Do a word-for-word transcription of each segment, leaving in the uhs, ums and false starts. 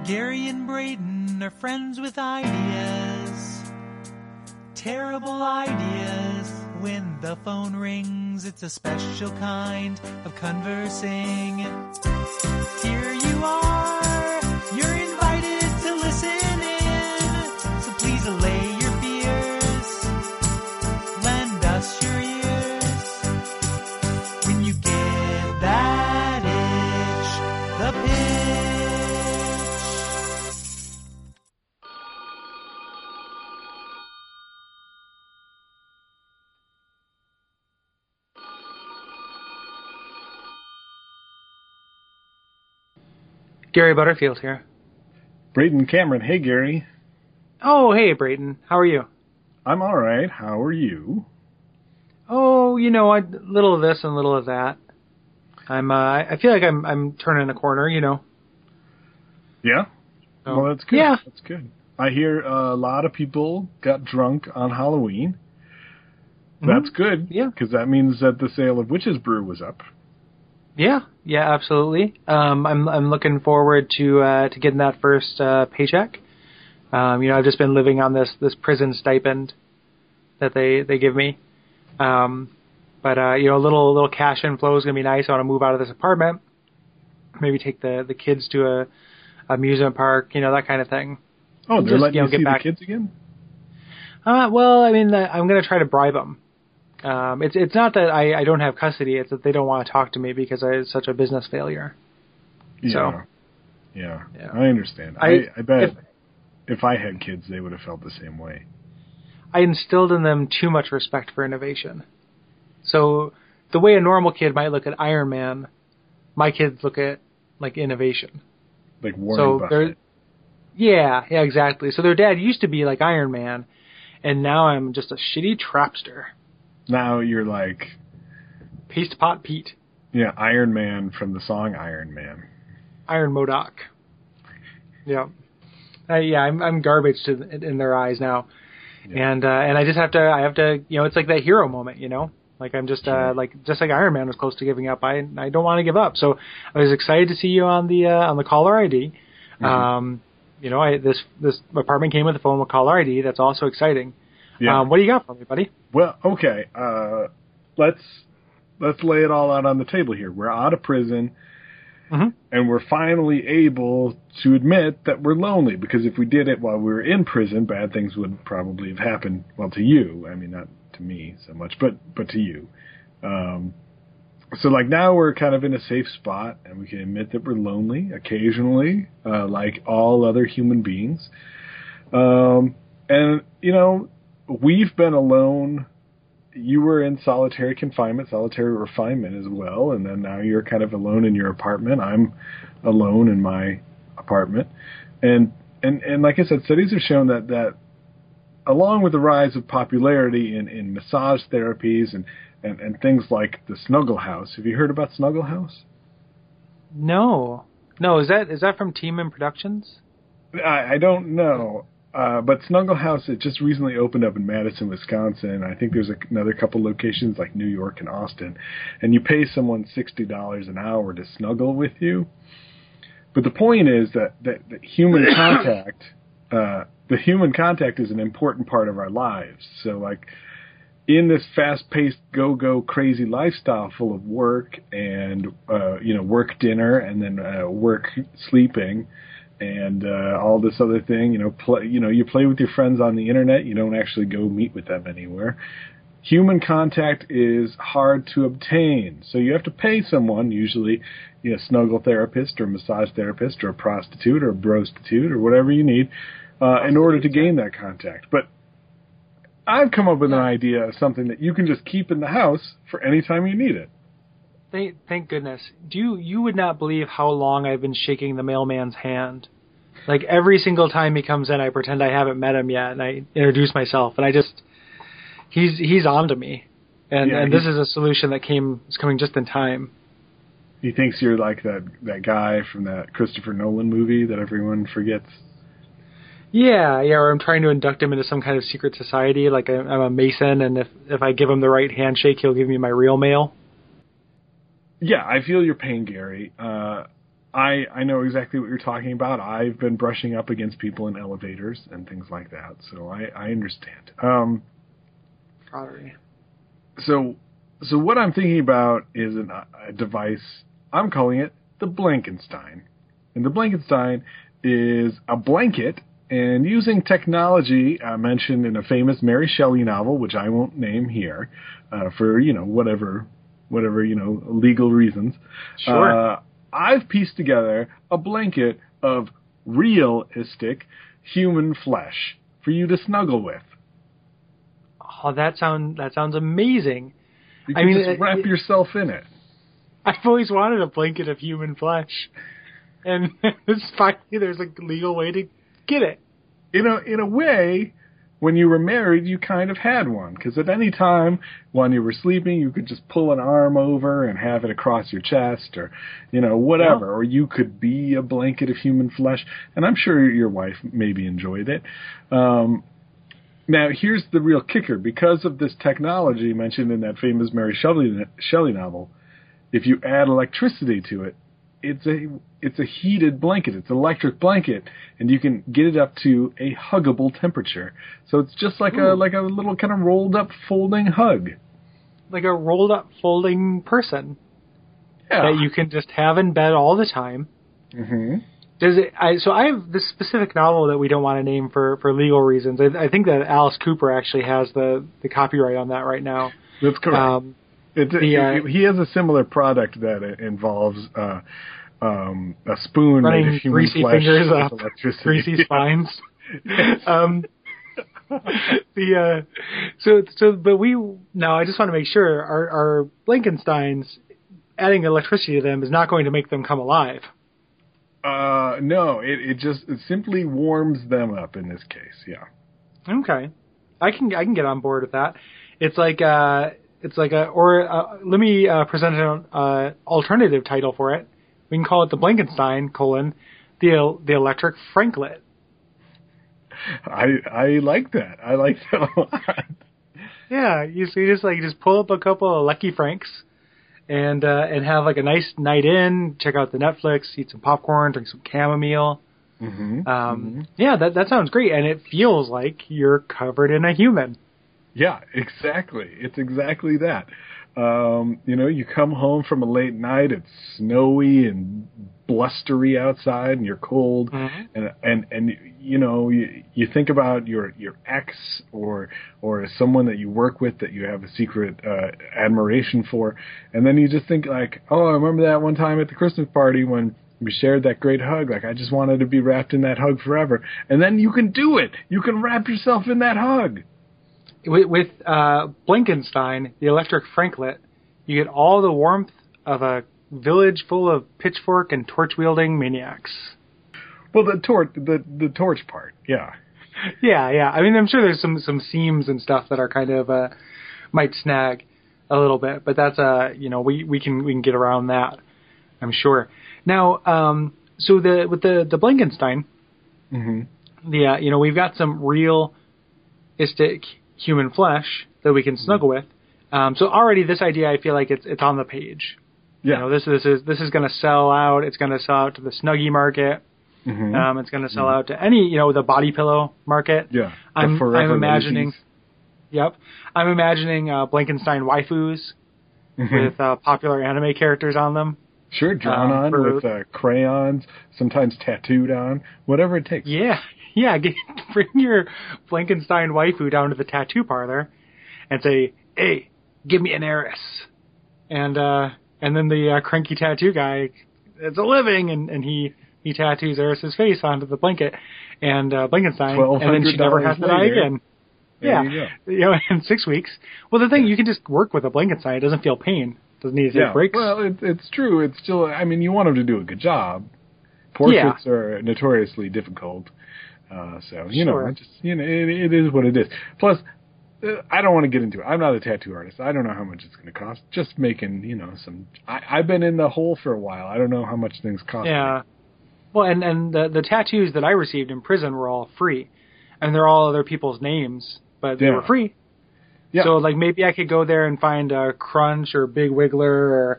Gary and Braden are friends with ideas. Terrible ideas. When the phone rings, it's a special kind of conversing. Here you are, you're invited to listen in. So please allay your fears. Lend us your ears. When you get that itch, the pitch. Gary Butterfield here. Braden Cameron. Hey, Gary. Oh, hey, Braden. How are you? I'm all right. How are you? Oh, you know, a little of this and a little of that. I'm. Uh, I feel like I'm. I'm turning a corner. You know. Yeah. So, well, that's good. Yeah. That's good. I hear a lot of people got drunk on Halloween. That's mm-hmm. good. Yeah. Because that means that the sale of Witch's Brew was up. Yeah, yeah, absolutely. Um, I'm I'm looking forward to uh, to getting that first uh, paycheck. Um, you know, I've just been living on this, this prison stipend that they, they give me. Um, but uh, you know, a little little cash inflow is gonna be nice. I want to move out of this apartment. Maybe take the, the kids to a, a amusement park. You know, that kind of thing. Oh, they're just, letting you, know, you get see back. the kids again? Uh, well, I mean, I'm gonna try to bribe them. Um, it's it's not that I, I don't have custody. It's that they don't want to talk to me because I was such a business failure. Yeah, so, yeah, yeah. I understand. I, I, I bet if, if I had kids, they would have felt the same way. I instilled in them too much respect for innovation. So the way a normal kid might look at Iron Man, my kids look at like innovation. Like Warren so Buffett. Yeah, yeah, exactly. So their dad used to be like Iron Man, and now I'm just a shitty trapster. Now you're like... Paste Pot Pete. Yeah, Iron Man from the song Iron Man. Iron Modoc. Yeah. Uh, yeah, I'm I'm garbage to in their eyes now. Yeah. And uh, and I just have to, I have to, you know, it's like that hero moment, you know? Like I'm just, sure. uh, like, just like Iron Man was close to giving up, I I don't want to give up. So I was excited to see you on the, uh, on the caller I D. Mm-hmm. Um, you know, I, this, this apartment came with a phone with caller I D. That's also exciting. Yeah. Um, what do you got for me, buddy? Well, okay. Uh, let's let's lay it all out on the table here. We're out of prison, mm-hmm. and we're finally able to admit that we're lonely. Because if we did it while we were in prison, bad things would probably have happened. Well, to you. I mean, not to me so much, but but to you. Um, so, like, now we're kind of in a safe spot, and we can admit that we're lonely occasionally, uh, like all other human beings. Um, and, you know... We've been alone. You were in solitary confinement, solitary refinement as well, and then now you're kind of alone in your apartment. I'm alone in my apartment. And and, and like I said, studies have shown that, that along with the rise of popularity in, in massage therapies and, and, and things like the Snuggle House. Have you heard about Snuggle House? No. No, is that is that from Team Productions? I, I don't know. Uh, but Snuggle House, it just recently opened up in Madison, Wisconsin. I think there's a, another couple locations like New York and Austin. And you pay someone sixty dollars an hour to snuggle with you. But the point is that, that, that human contact, uh, the human contact is an important part of our lives. So, like, in this fast-paced, go-go, crazy lifestyle full of work and, uh, you know, work dinner and then uh, work sleeping, and uh, all this other thing, you know, play, you know, you play with your friends on the internet. You don't actually go meet with them anywhere. Human contact is hard to obtain, so you have to pay someone, usually, you know, snuggle therapist or massage therapist or a prostitute or a brostitute or whatever you need, uh, in order to gain that contact. But I've come up with an idea of something that you can just keep in the house for any time you need it. Thank, thank goodness. Do you, you would not believe how long I've been shaking the mailman's hand. Like, every single time he comes in, I pretend I haven't met him yet, and I introduce myself, and I just, he's he's on to me. And, yeah, and this is a solution that came is coming just in time. He thinks you're like that, that guy from that Christopher Nolan movie that everyone forgets. Yeah, yeah, or I'm trying to induct him into some kind of secret society, like I'm a Mason, and if, if I give him the right handshake, he'll give me my real mail. Yeah, I feel your pain, Gary. Uh, I I know exactly what you're talking about. I've been brushing up against people in elevators and things like that, so I, I understand. Um, Sorry. So, so what I'm thinking about is an, a device. I'm calling it the Blankenstein, and the Blankenstein is a blanket. And using technology uh, mentioned in a famous Mary Shelley novel, which I won't name here, uh, for you know whatever, whatever you know legal reasons. Sure. Uh, I've pieced together a blanket of realistic human flesh for you to snuggle with. Oh, that sound that sounds amazing. You I can mean, just wrap it, yourself in it. I've always wanted a blanket of human flesh, and it's finally there's a legal way to get it. In a in a way, when you were married, you kind of had one, because at any time when you were sleeping, you could just pull an arm over and have it across your chest, or you know whatever, Yeah. or you could be a blanket of human flesh. And I'm sure your wife maybe enjoyed it. Um, now, here's the real kicker: because of this technology mentioned in that famous Mary Shelley Shelley novel, if you add electricity to it, it's a it's a heated blanket. It's an electric blanket, and you can get it up to a huggable temperature. So it's just like Ooh. a like a little kind of rolled up folding hug. Like a rolled up folding person Yeah. that you can just have in bed all the time. Mm-hmm. Does it? I, so I have this specific novel that we don't want to name for, for legal reasons. I, I think that Alice Cooper actually has the, the copyright on that right now. That's correct. Um, It, The, uh, it, he has a similar product that involves uh, um, a spoon made running of human greasy flesh fingers with up electricity. greasy spines. um, the uh, so so, but we now I just want to make sure our, our Blankensteins adding electricity to them is not going to make them come alive. Uh, no, it, it just it simply warms them up in this case. Yeah. Okay, I can I can get on board with that. It's like uh, it's like a or uh, let me uh, present an uh, alternative title for it. We can call it the Blankenstein colon the the electric Franklet. I I like that. I like that a lot. Yeah, you, so you just like you just pull up a couple of Lucky Franks, and uh, and have like a nice night in. Check out the Netflix, eat some popcorn, drink some chamomile. Mm-hmm. Um, mm-hmm. Yeah, that that sounds great, and it feels like you're covered in a human. Yeah, exactly. It's exactly that. Um, you know, you come home from a late night, it's snowy and blustery outside, and you're cold, Mm-hmm. and and and you know, you, you think about your your ex or or someone that you work with that you have a secret uh, admiration for, and then you just think like, oh, I remember that one time at the Christmas party when we shared that great hug. Like, I just wanted to be wrapped in that hug forever. And then you can do it. You can wrap yourself in that hug. With, with uh, Blankenstein, the electric Franklet, you get all the warmth of a village full of pitchfork and torch-wielding maniacs. Well, the torch, the the torch part, yeah, Yeah, yeah. I mean, I'm sure there's some, some seams and stuff that are kind of uh, might snag a little bit, but that's uh, you know, we, we can we can get around that, I'm sure. Now, um, so the with the the Blankenstein, mm-hmm. the uh, you know, we've got some realistic human flesh that we can snuggle with. Um, so already this idea, I feel like it's it's on the page. Yeah. You know, this this is this is going to sell out. It's going to sell out to the Snuggie market. Mm-hmm. Um, it's going to sell mm-hmm. out to any, you know, the body pillow market. Yeah. The I'm forever I'm imagining. lazies. Yep, I'm imagining uh, Blankenstein waifus Mm-hmm. with uh, popular anime characters on them. Sure, drawn um, on for- with uh, crayons, sometimes tattooed on, whatever it takes. Yeah, yeah. Get, bring your Blankenstein waifu down to the tattoo parlor and say, "Hey, give me an heiress," and uh, and then the uh, cranky tattoo guy, it's a living, and, and he he tattoos Eris's face onto the blanket, and uh, Blankenstein, and then she never has to die later. again. There Yeah, you go. you know, in six weeks. Well, the thing, you can just work with a Blankenstein. It doesn't feel pain. Doesn't need to take Yeah, breaks. well, it, it's true. It's still, I mean, you want them to do a good job. Portraits are notoriously difficult. Uh, so, you Sure. know, it just, you know, it, it is what it is. Plus, uh, I don't want to get into it. I'm not a tattoo artist. I don't know how much it's going to cost. Just making, you know, some, I, I've been in the hole for a while. I don't know how much things cost. Yeah. Well, and, and the, the tattoos that I received in prison were all free. And they're all other people's names, but they Yeah. were free. Yeah. So, like, maybe I could go there and find uh, Crunch or Big Wiggler or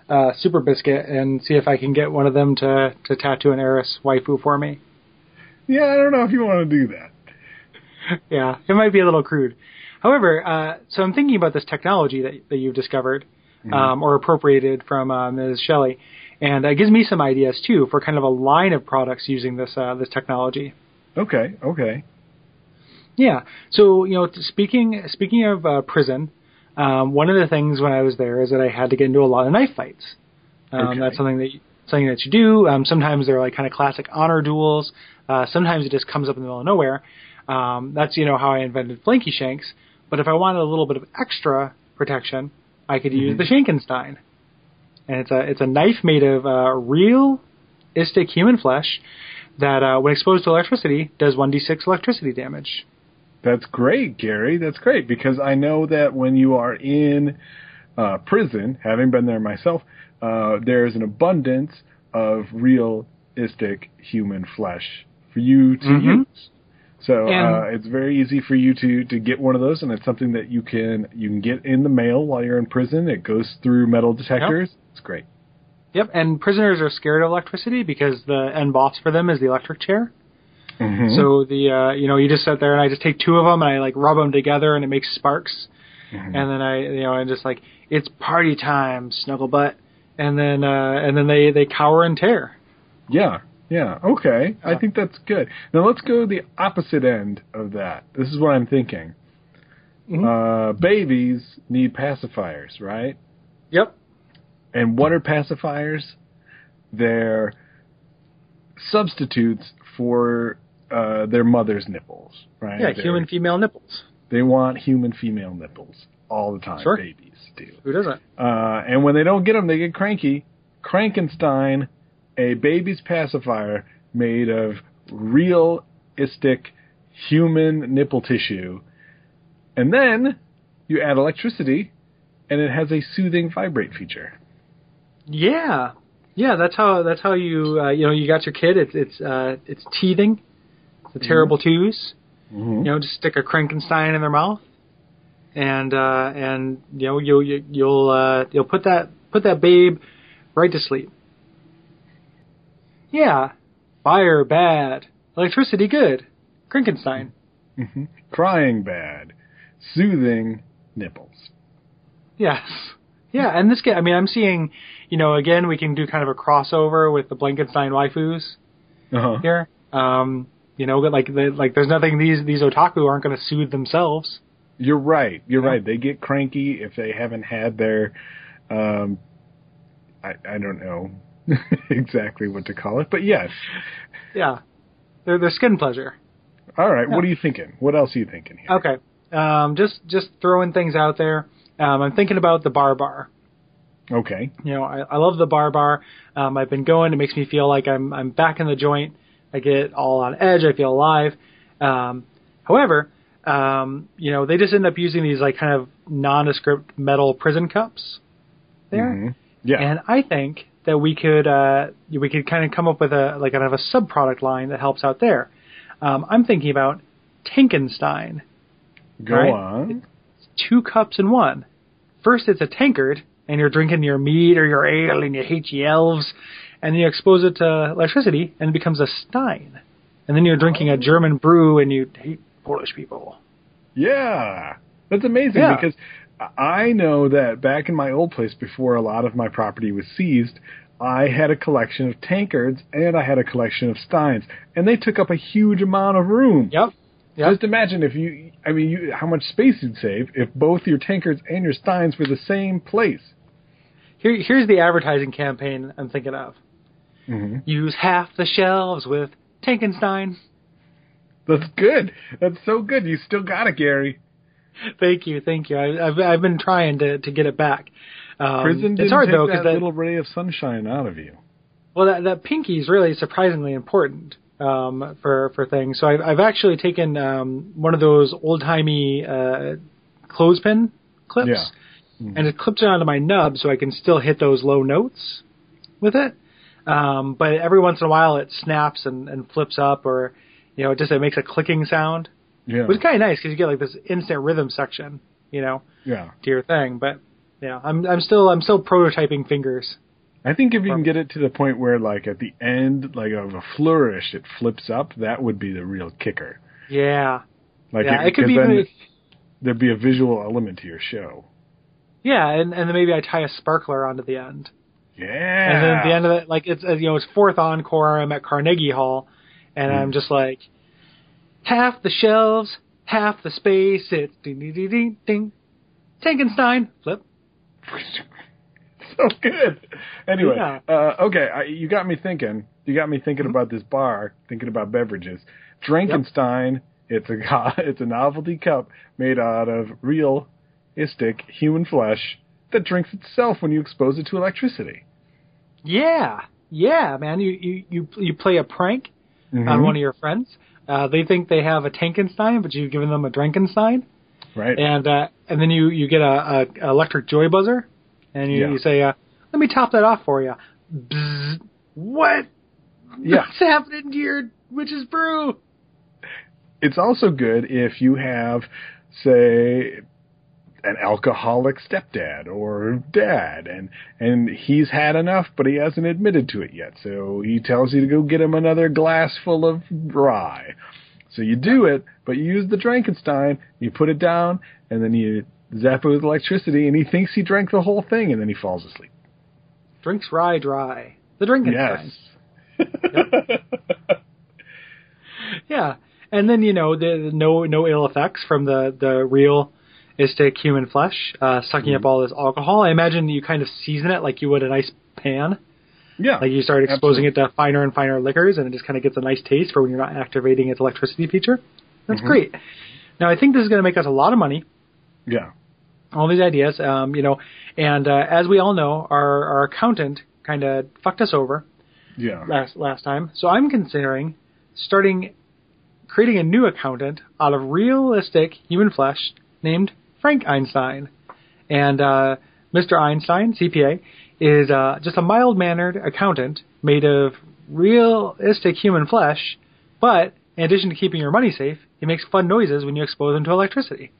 uh, Super Biscuit and see if I can get one of them to, to tattoo an Eris waifu for me. Yeah, I don't know if you want to do that. Yeah, it might be a little crude. However, uh, so I'm thinking about this technology that, that you've discovered mm-hmm. um, or appropriated from uh, Miz Shelley, and it gives me some ideas, too, for kind of a line of products using this uh, this technology. Okay, okay. Yeah, so, you know, speaking speaking of uh, prison, um, one of the things when I was there is that I had to get into a lot of knife fights. Um, okay. That's something that you, something that you do. Um, sometimes they're like kind of classic honor duels. Uh, sometimes it just comes up in the middle of nowhere. Um, that's, you know, how I invented Flanky Shanks. But if I wanted a little bit of extra protection, I could use mm-hmm. the Shankenstein. And it's a it's a knife made of uh, realistic human flesh that, uh, when exposed to electricity, does one d six electricity damage. That's great, Gary. That's great, because I know that when you are in uh, prison, having been there myself, uh, there's an abundance of realistic human flesh for you to mm-hmm. use. So uh, it's very easy for you to, to get one of those, and it's something that you can you can get in the mail while you're in prison. It goes through metal detectors. Yep. It's great. Yep, and prisoners are scared of electricity because the end boss for them is the electric chair. Mm-hmm. So the uh, you know you just sit there and I just take two of them and I like rub them together and it makes sparks, mm-hmm. and then I you know I'm just like, it's party time, snuggle butt, and then uh, and then they, they cower and tear. Yeah, yeah, okay, uh, I think that's good. Now let's go to the opposite end of that. This is what I'm thinking. Mm-hmm. Uh, babies need pacifiers, right? Yep. And what are pacifiers? They're substitutes for Uh, their mother's nipples, right? Yeah, They're, human female nipples. They want human female nipples all the time. Sure. Babies do. Who doesn't? Uh, and when they don't get them, they get cranky. Krankenstein, a baby's pacifier made of realistic human nipple tissue. And then you add electricity, and it has a soothing vibrate feature. Yeah. Yeah, that's how that's how you uh, you know you got your kid. It's it's uh, it's teething, the terrible mm-hmm. twos. Mm-hmm. You know, just stick a Krankenstein in their mouth, and uh, and you know you'll you'll uh, you'll put that put that babe right to sleep. Yeah, fire bad, electricity good, Krankenstein. Mm-hmm. Crying bad, soothing nipples. Yes. Yeah, and this, I mean, I'm seeing, you know, again, we can do kind of a crossover with the Blankenstein waifus uh-huh. here. Um, you know, like, the, like there's nothing, these these otaku aren't going to soothe themselves. You're right. You're yeah. right. They get cranky if they haven't had their, um, I, I don't know exactly what to call it, but yes. Yeah. They're, they're skin pleasure. All right. Yeah. What are you thinking? What else are you thinking here? Okay. Um, just, just throwing things out there. Um, I'm thinking about the bar bar. Okay. You know, I, I love the bar bar. Um, I've been going. It makes me feel like I'm I'm back in the joint. I get all on edge. I feel alive. Um, however, um, you know, they just end up using these like kind of nondescript metal prison cups there. Mm-hmm. Yeah. And I think that we could uh, we could kind of come up with a like kind of a sub product line that helps out there. Um, I'm thinking about Tankenstein. Go right? on. Two cups in one. First, it's a tankard, and you're drinking your mead or your ale, and you hate ye elves, and then you expose it to electricity, and it becomes a stein. And then you're drinking a German brew, and you hate Polish people. Yeah, that's amazing, yeah. because I know that back in my old place, before a lot of my property was seized, I had a collection of tankards, and I had a collection of steins, and they took up a huge amount of room. Yep. Yep. Just imagine if you, I mean, you, how much space you'd save if both your tankards and your steins were the same place. Here, here's the advertising campaign I'm thinking of. Mm-hmm. Use half the shelves with Tankenstein. That's good. That's so good. You still got it, Gary. Thank you, thank you. I, I've I've been trying to, to get it back. Um, Prison didn't it's hard take though that because little ray of sunshine out of you. Well, that that pinky is really surprisingly important. Um, for, for things. So I've, I've actually taken, um, one of those old timey, uh, clothespin clips yeah. mm-hmm. and it clips it onto my nub so I can still hit those low notes with it. Um, but every once in a while it snaps and, and flips up or, you know, it just, it makes a clicking sound. Yeah. Which is kind of nice because you get like this instant rhythm section, you know, yeah. to your thing. But Yeah, I'm I'm still I'm still prototyping fingers. I think if you can get it to the point where, like, at the end, like, of a flourish, it flips up, that would be the real kicker. Yeah. Like, yeah, it, it could be. then Even, there'd be a visual element to your show. Yeah, and, and then maybe I tie a sparkler onto the end. Yeah. And then at the end of it, like, it's, you know, it's fourth encore, I'm at Carnegie Hall, and mm. I'm just like, half the shelves, half the space, it's ding, ding, ding, ding, ding. Tankenstein, flip. So good. Anyway, yeah. uh, okay, I, you got me thinking. You got me thinking mm-hmm. about this bar, thinking about beverages. Drankenstein, yep. it's a it's a novelty cup made out of realistic human flesh that drinks itself when you expose it to electricity. Yeah, yeah, man. You you you, you play a prank mm-hmm. on one of your friends. Uh, they think they have a Tankenstein, but you've given them a Drankenstein. Right. And uh, and then you, you get a, a electric joy buzzer. And you, yeah. you say, uh, let me top that off for you. Bzz, what? Yeah. What's happening to your witch's brew? It's also good if you have, say, an alcoholic stepdad or dad, and, and he's had enough, but he hasn't admitted to it yet. So he tells you to go get him another glass full of rye. So you do it, but you use the Drankenstein, you put it down, and then you zap it with electricity, and he thinks he drank the whole thing, and then he falls asleep. Drinks rye dry. The Drankenstein. Yes. Yep. Yeah. And then, you know, the, no no ill effects from the, the realistic human flesh uh, sucking mm-hmm. up all this alcohol. I imagine you kind of season it like you would a nice pan. Yeah. Like you start exposing absolutely. it to finer and finer liquors, and it just kind of gets a nice taste for when you're not activating its electricity feature. That's mm-hmm. great. Now, I think this is going to make us a lot of money. Yeah. All these ideas, um, you know, and uh, as we all know, our, our accountant kind of fucked us over yeah. last last time. So I'm considering starting, creating a new accountant out of realistic human flesh named Frank Einstein. And uh, Mister Einstein, C P A, is uh, just a mild-mannered accountant made of realistic human flesh, but in addition to keeping your money safe, he makes fun noises when you expose him to electricity.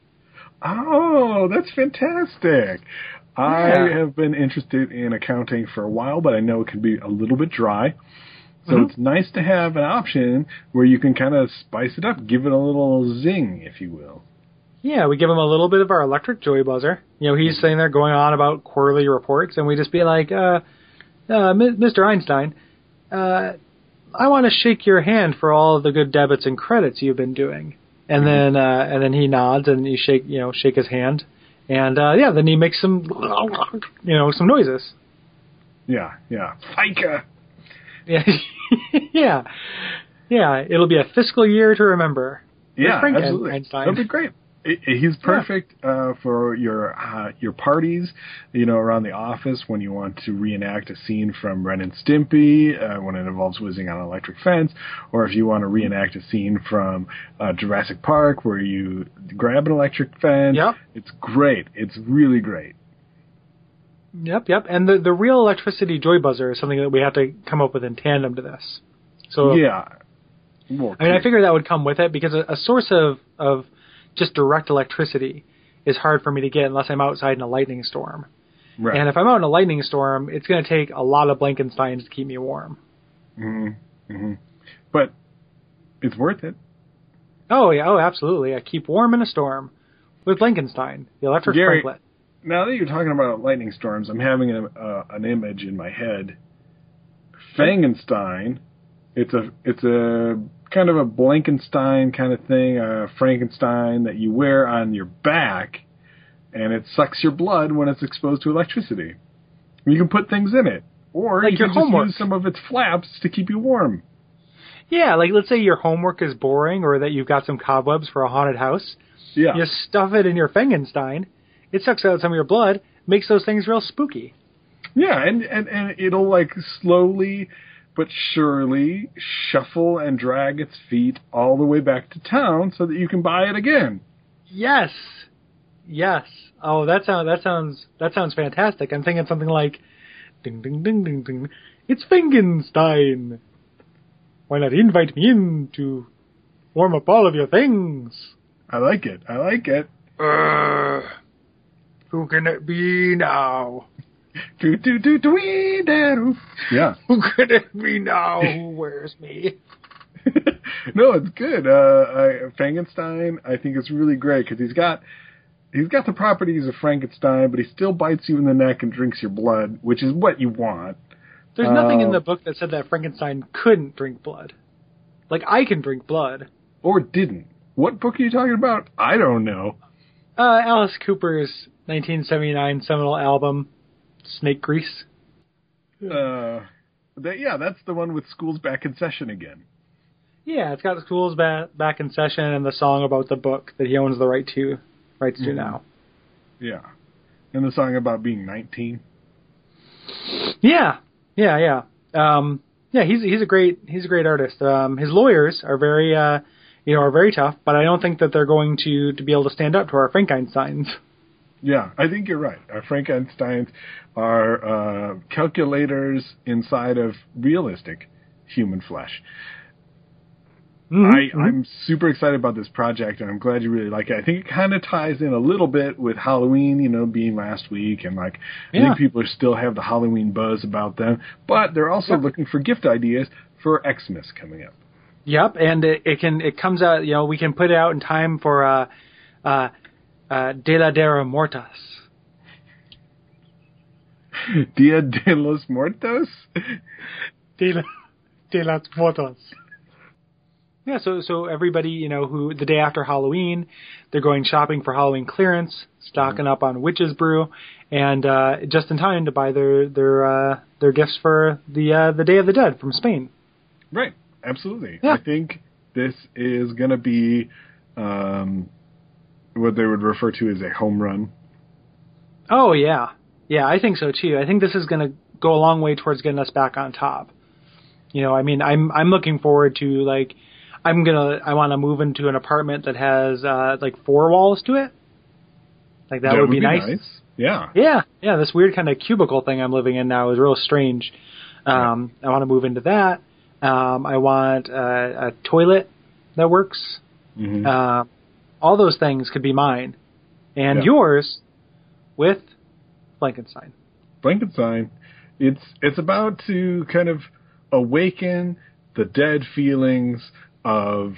Oh, that's fantastic. Yeah. I have been interested in accounting for a while, but I know it can be a little bit dry. So mm-hmm. it's nice to have an option where you can kind of spice it up, give it a little zing, if you will. Yeah, we give him a little bit of our electric joy buzzer. You know, he's mm-hmm. sitting there going on about quarterly reports, and we just be like, uh, uh, Mister Einstein, uh, I want to shake your hand for all the good debits and credits you've been doing. And then, uh, and then he nods, and you shake, you know, shake his hand, and uh, yeah, then he makes some, you know, some noises. Yeah, yeah, FICA. Yeah, yeah, yeah. It'll be a fiscal year to remember. Yeah, Frank absolutely. Einstein. That'll be great. He's perfect uh, for your uh, your parties, you know, around the office when you want to reenact a scene from Ren and Stimpy uh, when it involves whizzing on an electric fence, or if you want to reenact a scene from uh, Jurassic Park where you grab an electric fence. Yep. It's great. It's really great. Yep, yep. And the, the real electricity joy buzzer is something that we have to come up with in tandem to this. So yeah. Well, I mean, I figured that would come with it because a, a source of, of just direct electricity is hard for me to get unless I'm outside in a lightning storm. Right. And if I'm out in a lightning storm, it's going to take a lot of Blankensteins to keep me warm. Mm-hmm. Mm-hmm. But it's worth it. Oh, yeah. Oh, absolutely. I keep warm in a storm with Blankenstein, the electric Gary, sprinklet. Now that you're talking about lightning storms, I'm having a, uh, an image in my head. Fangenstein, it's a it's a kind of a Blankenstein kind of thing, a Frankenstein that you wear on your back, and it sucks your blood when it's exposed to electricity. You can put things in it, or like you your can just homework. use some of its flaps to keep you warm. Yeah, like let's say your homework is boring, or that you've got some cobwebs for a haunted house. Yeah. You stuff it in your Frankenstein. It sucks out some of your blood, makes those things real spooky. Yeah, and, and, and it'll like slowly but surely shuffle and drag its feet all the way back to town so that you can buy it again. Yes. Yes. Oh, that sounds that sounds that sounds fantastic. I'm thinking something like ding ding ding ding ding. It's Frankenstein. Why not invite me in to warm up all of your things? I like it. I like it. Uh. Who can it be now? Do, do, do, do, wee, do. Yeah. Who can it be now who wears me? No, it's good. Uh, I, Frankenstein, I think it's really great because he's got he's got the properties of Frankenstein, but he still bites you in the neck and drinks your blood, which is what you want. There's nothing uh, in the book that said that Frankenstein couldn't drink blood. Like, I can drink blood. Or didn't. What book are you talking about? I don't know. Uh, Alice Cooper's nineteen seventy-nine seminal album, Snake Grease. Uh, that, yeah, that's the one with School's back in session again. Yeah, it's got School's ba- back in session and the song about the book that he owns the right to, rights to mm-hmm. now. Yeah. And the song about being nineteen. Yeah, yeah, yeah. Um, yeah, he's he's a great he's a great artist. Um, his lawyers are very uh, you know are very tough, but I don't think that they're going to, to be able to stand up to our Frankensteins. Yeah, I think you're right. Our Frankensteins are uh, calculators inside of realistic human flesh. Mm-hmm. I, mm-hmm. I'm super excited about this project, and I'm glad you really like it. I think it kind of ties in a little bit with Halloween, you know, being last week, and like yeah. I think people still have the Halloween buzz about them, but they're also yep. looking for gift ideas for Xmas coming up. Yep, and it, it can it comes out, you know, we can put it out in time for uh, uh, uh, Dia de Muertos. Dia de los Muertos? Dia de los Muertos. Yeah, so so everybody, you know, who the day after Halloween, they're going shopping for Halloween clearance, stocking up on Witch's Brew, and uh, just in time to buy their their uh, their gifts for the uh, the Day of the Dead from Spain. Right, absolutely. Yeah. I think this is going to be um, what they would refer to as a home run. Oh yeah, yeah, I think so too. I think this is going to go a long way towards getting us back on top. You know, I mean, I'm I'm looking forward to like. I'm gonna. I want to move into an apartment that has uh, like four walls to it. Like that, that would, would be, be nice. nice. Yeah. Yeah. Yeah. This weird kind of cubicle thing I'm living in now is real strange. Um, yeah. I want to move into that. Um, I want uh, a toilet that works. Mm-hmm. Uh, all those things could be mine, and yeah. yours with Blankenstein. Blankenstein. It's it's about to kind of awaken the dead feelings of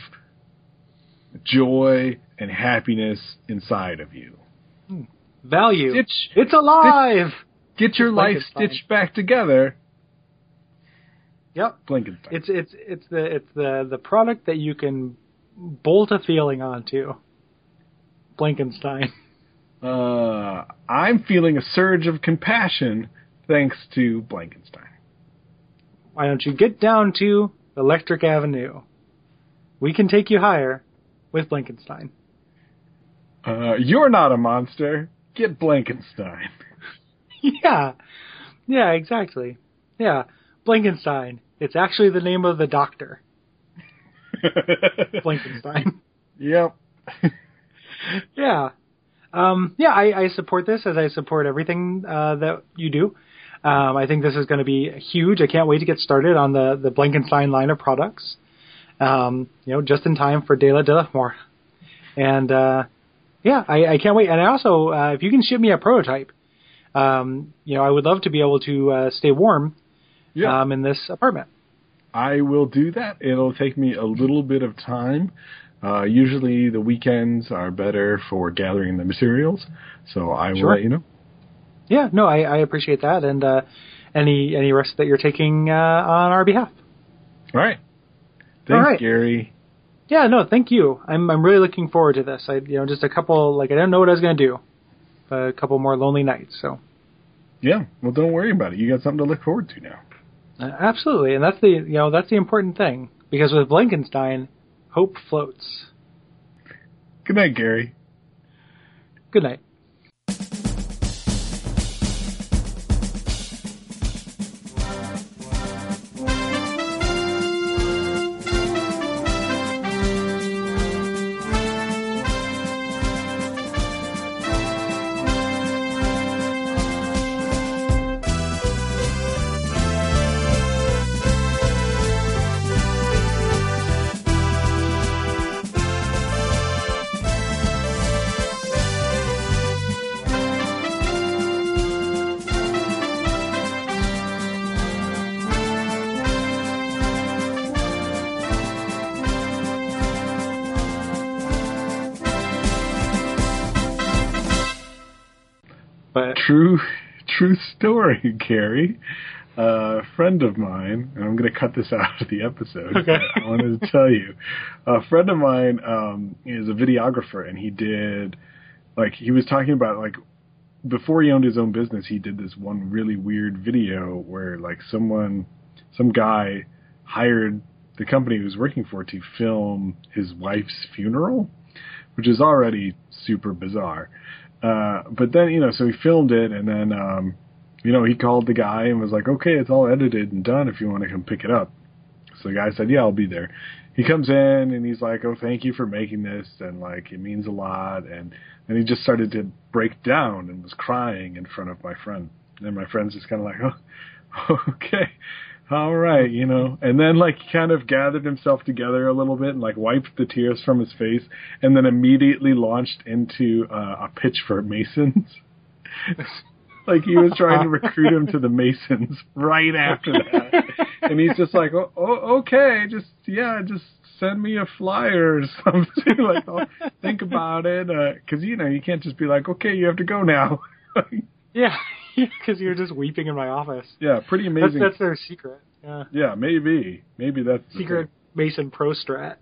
joy and happiness inside of you. Value. Stitch, it's alive! Stitch, get your life stitched back together. Yep. Blankenstein. It's it's it's the it's the, the product that you can bolt a feeling onto. Blankenstein. Uh, I'm feeling a surge of compassion thanks to Blankenstein. Why don't you get down to Electric Avenue? We can take you higher with Blankenstein. Uh, you're not a monster. Get Blankenstein. yeah. Yeah, exactly. Yeah. Blankenstein. It's actually the name of the doctor. Blankenstein. Yep. yeah. Um, yeah, I, I support this as I support everything uh, that you do. Um, I think this is going to be huge. I can't wait to get started on the, the Blankenstein line of products. Um, you know, just in time for Dia de la Muerte. And, uh, yeah, I, I can't wait. And I also, uh, if you can ship me a prototype, um, you know, I would love to be able to uh, stay warm yeah. um, in this apartment. I will do that. It'll take me a little bit of time. Uh, usually the weekends are better for gathering the materials, so I will sure. let you know. Yeah, no, I, I appreciate that, and uh, any any risk that you're taking uh, on our behalf. All right. Thanks, All right. Gary. Yeah, no, thank you. I'm I'm really looking forward to this. I you know just a couple like I didn't know what I was going to do, but a couple more lonely nights. So. Yeah, well, don't worry about it. You got something to look forward to now. Uh, absolutely, and that's the you know that's the important thing because with Blankenstein, hope floats. Good night, Gary. Good night. true, true story, Gary. Uh, a friend of mine, and I'm going to cut this out of the episode, okay. but I wanted to tell you. A friend of mine um, is a videographer, and he did, like, he was talking about, like, before he owned his own business, he did this one really weird video where, like, someone, some guy hired the company he was working for to film his wife's funeral, which is already super bizarre. Uh, but then, you know, so he filmed it, and then, um, you know, he called the guy and was like, okay, it's all edited and done if you want to come pick it up. So the guy said, yeah, I'll be there. He comes in and he's like, oh, thank you for making this. And like, it means a lot. And then he just started to break down and was crying in front of my friend. And my friend's just kind of like, oh, okay, all right, you know. And then like he kind of gathered himself together a little bit and like wiped the tears from his face and then immediately launched into uh, a pitch for Masons. Like he was trying to recruit him to the Masons right after that. And he's just like, oh, oh okay, just, yeah, just send me a flyer or something. Like, oh, think about it. Uh 'cause, you know, you can't just be like, okay, you have to go now. Yeah, because you're just weeping in my office. Yeah, pretty amazing. That's, that's their secret. Yeah, yeah, maybe. Maybe that's secret Mason pro strat.